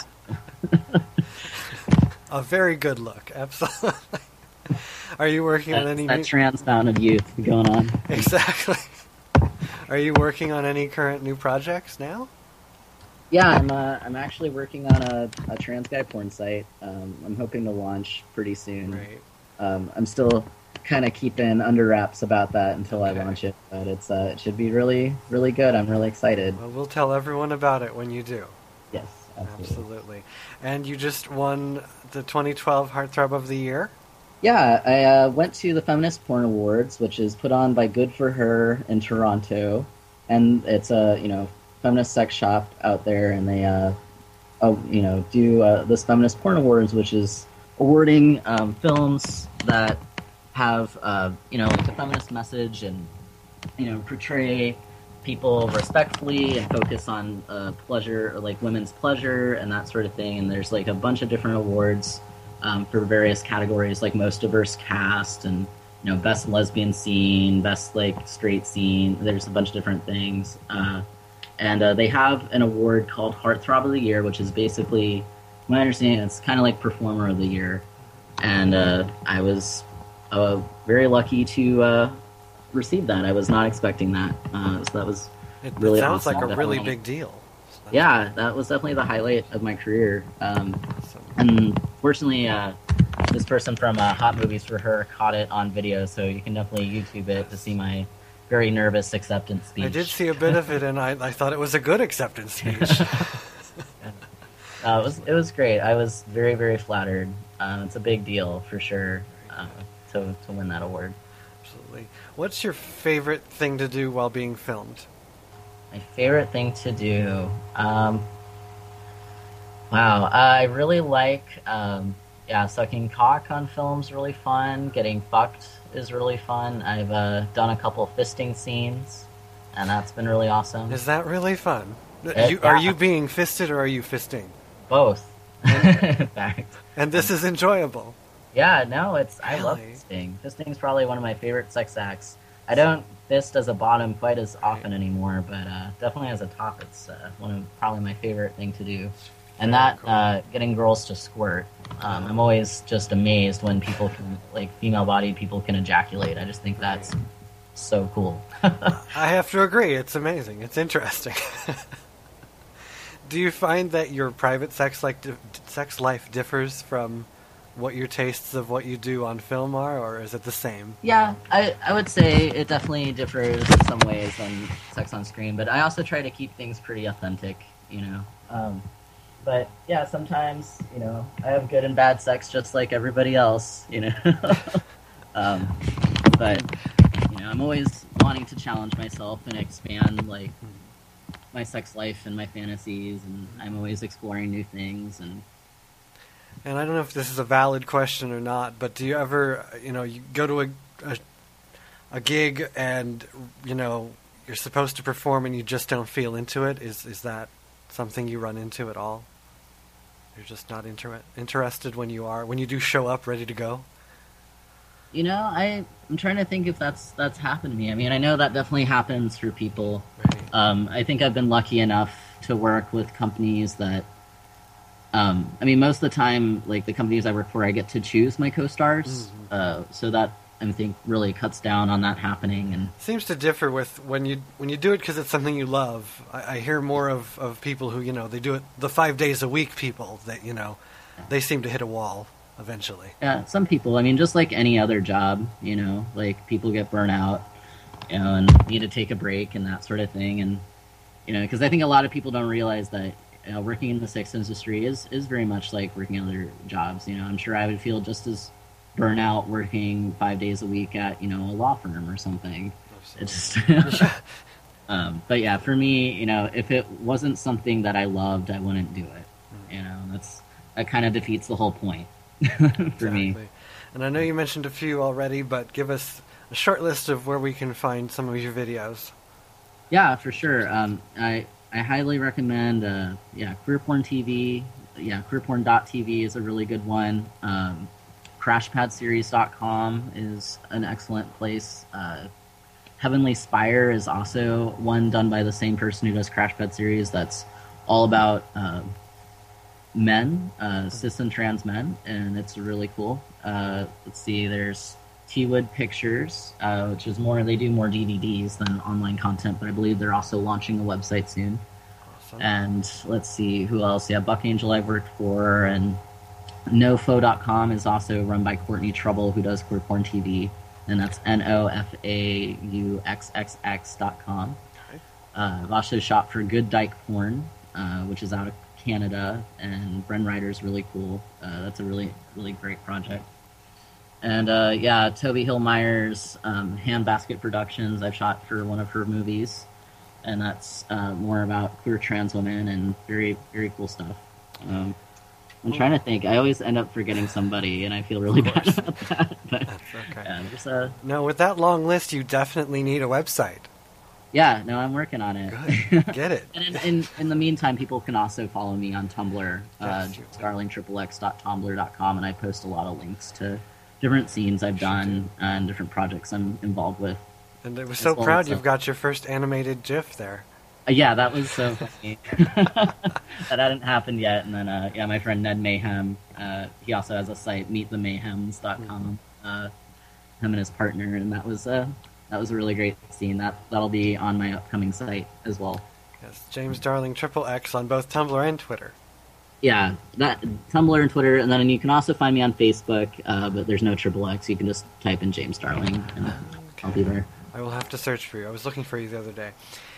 A very good look, absolutely. Are you working on That's any that new... trans fountain of youth going on? Exactly. Are you working on any current new projects now? Yeah, I'm uh, I'm actually working on a, a trans guy porn site. Um, I'm hoping to launch pretty soon. Right. um, I'm still kind of keeping under wraps about that until okay. I launch it. But it's uh, it should be really, really good. I'm really excited. Well, we'll tell everyone about it when you do. Yes, absolutely. absolutely. And you just won the twenty twelve Heartthrob of the Year? Yeah, I uh, went to the Feminist Porn Awards, which is put on by Good for Her in Toronto, and it's a you know feminist sex shop out there, and they uh, uh you know do uh, this Feminist Porn Awards, which is awarding um, films that have uh, you know like a feminist message and you know portray people respectfully and focus on uh, pleasure, or like women's pleasure and that sort of thing. And there's like a bunch of different awards um, for various categories, like most diverse cast and you know best lesbian scene, best like straight scene. There's a bunch of different things, uh, and uh, they have an award called Heartthrob of the Year, which is basically, my understanding, it's kind of like Performer of the Year. And uh, I was uh, very lucky to uh, receive that. I was not expecting that, uh, so that was it, really it sounds awesome. like a Definitely. really big deal. So yeah, that was definitely the highlight of my career. Um, and fortunately, uh, this person from uh, Hot Movies for Her caught it on video, so you can definitely YouTube it to see my very nervous acceptance speech. I did see a bit of it, and I, I thought it was a good acceptance speech. Uh, it was it was great. I was very, very flattered. Uh, it's a big deal for sure uh, to to win that award. Absolutely. What's your favorite thing to do while being filmed? My favorite thing to do. Um, wow, I really like um, yeah, sucking cock on film's really fun. Getting fucked is really fun. I've uh, done a couple fisting scenes, and that's been really awesome. Is that really fun? It, you, yeah. Are you being fisted or are you fisting? Both, in fact. And this is enjoyable. Yeah, no, it's I Really? love fisting. Fisting is probably one of my favorite sex acts. I don't fist as a bottom quite as often anymore, but uh, definitely as a top, it's uh, one of probably my favorite thing to do. And that cool. uh, getting girls to squirt. Um, I'm always just amazed when people can, like female-bodied people can ejaculate. I just think that's so cool. I have to agree. It's amazing. It's interesting. Do you find that your private sex like di- sex life differs from what your tastes of what you do on film are, or is it the same? Yeah, I, I would say it definitely differs in some ways than sex on screen, but I also try to keep things pretty authentic, you know. Um, but yeah, sometimes, you know, I have good and bad sex just like everybody else, you know. um, but, you know, I'm always wanting to challenge myself and expand, like, my sex life and my fantasies, and I'm always exploring new things. And and I don't know if this is a valid question or not, but do you ever, you know, you go to a, a a gig and you know you're supposed to perform and you just don't feel into it? Is is that something you run into at all? You're just not inter- interested when you are when you do show up ready to go? You know, I, I'm trying to think if that's that's happened to me. I mean, I know that definitely happens for people. Right. Um, I think I've been lucky enough to work with companies that, um, I mean, most of the time, like the companies I work for, I get to choose my co-stars. Mm-hmm. Uh, so that, I think, really cuts down on that happening. And seems to differ with when you when you do it because it's something you love. I, I hear more of, of people who, you know, they do it the five days a week people that, you know, they seem to hit a wall eventually. Yeah, some people, I mean, just like any other job, you know, like people get burnt out, you know, and need to take a break and that sort of thing. And, you know, because I think a lot of people don't realize that, you know, working in the sex industry is, is very much like working other jobs. You know, I'm sure I would feel just as burnt out working five days a week at, you know, a law firm or something. It's just, um, but yeah, for me, you know, if it wasn't something that I loved, I wouldn't do it. You know, that's, that kind of defeats the whole point. for exactly. me. And I know you mentioned a few already, but give us a short list of where we can find some of your videos. Yeah, for sure. Um, I I highly recommend. Uh, yeah, Queer Porn T V. Yeah, queer porn dot t v is a really good one. Um, crash pad series dot com is an excellent place. Uh, Heavenly Spire is also one done by the same person who does Crash Pad Series. That's all about. Uh, men, uh, cis and trans men, and it's really cool. Uh, let's see, there's T-Wood Pictures, uh, which is more, they do more D V Ds than online content, but I believe they're also launching a website soon. Awesome. And let's see, who else? Yeah, Buck Angel I've worked for, and Nofo dot com is also run by Courtney Trouble, who does Queer Porn T V, and that's N O F A U X X X dot com. Okay. Uh, I've also shot for Good Dyke Porn, uh, which is out of Canada, and Bren Ryder's really cool. Uh, that's a really, really great project. And uh, yeah, Toby Hill Myers, um, Handbasket Productions, I've shot for one of her movies, and that's uh, more about queer trans women and very, very cool stuff. Um, I'm trying to think. I always end up forgetting somebody, and I feel really bad about that. But, That's okay. Yeah, just, uh, no, with that long list, you definitely need a website. Yeah, no, I'm working on it. Good. Get it. And in, in, in the meantime, people can also follow me on Tumblr, uh, Yes, you- starling triple x dot tumblr dot com, and I post a lot of links to different scenes I've done and different projects I'm involved with. And I was As so well proud as, you've uh, got your first animated GIF there. Uh, yeah, that was so funny. That hadn't happened yet. And then, uh, yeah, my friend Ned Mayhem, uh, he also has a site, meet the mayhems dot com, uh, him and his partner, and that was uh, that was a really great scene. That, that'll be on my upcoming site as well. Yes, James Darling Triple X on both Tumblr and Twitter. Yeah, that Tumblr and Twitter, and then you can also find me on Facebook, uh, but there's no Triple X. You can just type in James Darling, and I'll be there. I will have to search for you. I was looking for you the other day.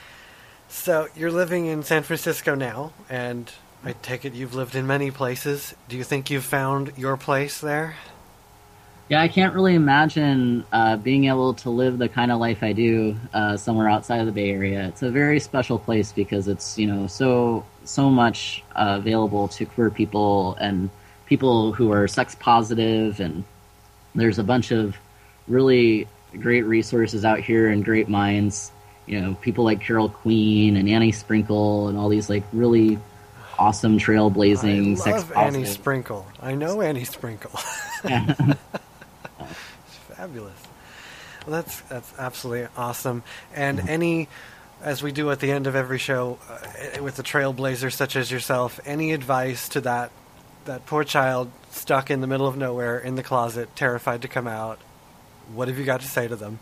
So, you're living in San Francisco now, and I take it you've lived in many places. Do you think you've found your place there? Yeah, I can't really imagine uh, being able to live the kind of life I do uh, somewhere outside of the Bay Area. It's a very special place because it's, you know, so so much uh, available to queer people and people who are sex positive, and there's a bunch of really great resources out here and great minds. You know, people like Carol Queen and Annie Sprinkle and all these like really awesome trailblazing I sex love Annie positive. Sprinkle. I know Annie Sprinkle. Yeah. It's fabulous. Well, that's that's absolutely awesome. And any, as we do at the end of every show, uh, with a trailblazer such as yourself, any advice to that that poor child stuck in the middle of nowhere in the closet, terrified to come out? What have you got to say to them?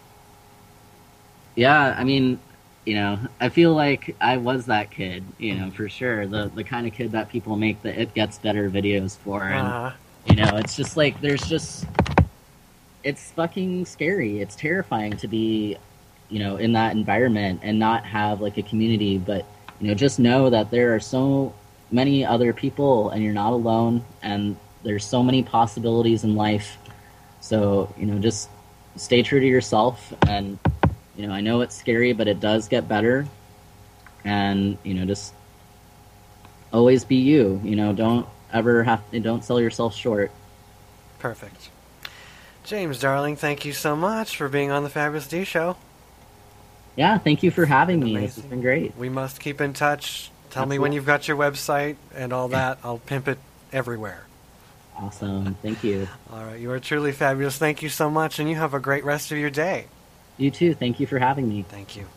Yeah, I mean, you know, I feel like I was that kid, you know, for sure. The the kind of kid that people make the It Gets Better videos for. And, Uh-huh. you know, it's just like, there's just, it's fucking scary. It's terrifying to be, you know, in that environment and not have like a community. But, you know, just know that there are so many other people and you're not alone. And there's so many possibilities in life. So, you know, just stay true to yourself. And, you know, I know it's scary, but it does get better. And, you know, just always be you. You know, don't ever have to, don't sell yourself short. Perfect. James, darling, thank you so much for being on the Fabulous D Show. Yeah, thank you for having me. Amazing. This has been great. We must keep in touch. Tell me Absolutely. when you've got your website and all that. I'll pimp it everywhere. Awesome. Thank you. All right, you are truly fabulous. Thank you so much, and you have a great rest of your day. You too. Thank you for having me. Thank you.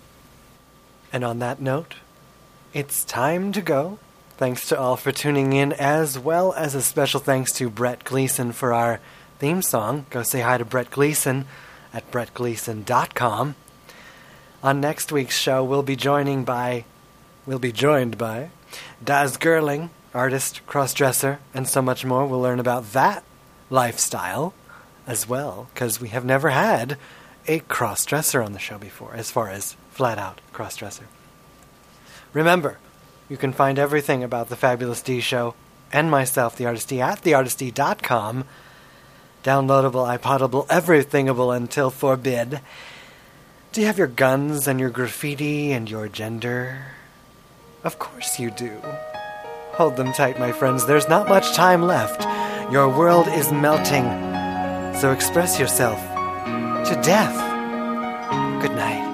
And on that note, it's time to go. Thanks to all for tuning in, as well as a special thanks to Brett Gleason for our theme song. Go say hi to Brett Gleason at brett gleason dot com. On next week's show, we'll be joining by, we'll be joined by Daz Gerling, artist, crossdresser, and so much more. We'll learn about that lifestyle as well, because we have never had a cross-dresser on the show before, as far as flat-out cross-dresser. Remember, you can find everything about the Fabulous D Show and myself, The Artist D, at the artist d dot com. Downloadable, iPodable, everythingable until forbid. Do you have your guns and your graffiti and your gender? Of course you do. Hold them tight, my friends. There's not much time left. Your world is melting. So express yourself to death. Good night.